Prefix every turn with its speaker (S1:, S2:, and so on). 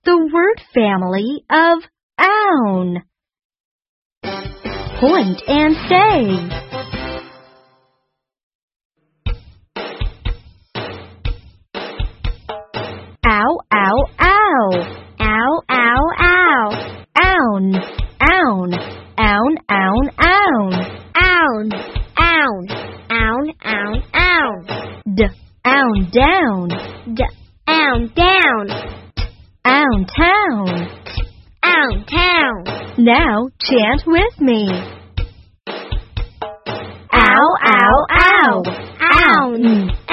S1: the word family of own. Point and say. Ow, ow, ow.
S2: Ow, ow, ow.
S1: Own, own, own, own, own.
S2: Own, own, own, own, own.
S1: D, own, down.
S2: D, own, down.
S1: Own, town.
S2: Own, town.
S1: Now chant with me.
S2: Ow, ow, ow. Own,